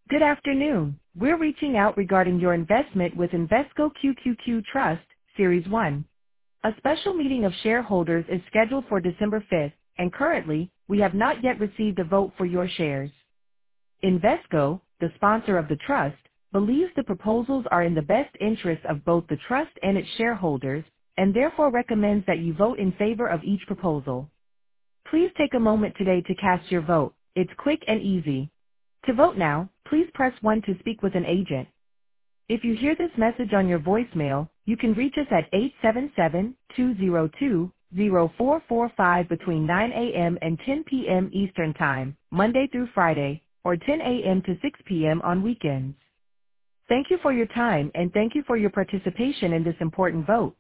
Good afternoon. We're reaching out regarding your investment with Invesco QQQ Trust, Series 1. A special meeting of shareholders is scheduled for December 5th, and currently, we have not yet received a vote for your shares. Invesco, the sponsor of the trust, believes the proposals are in the best interest of both the trust and its shareholders, and therefore recommends that you vote in favor of each proposal. Please take a moment today to cast your vote. It's quick and easy. To vote now, please press 1 to speak with an agent. If you hear this message on your voicemail, you can reach us at 877-202-0445 between 9 a.m. and 10 p.m. Eastern Time, Monday through Friday, or 10 a.m. to 6 p.m. on weekends. Thank you for your time and thank you for your participation in this important vote.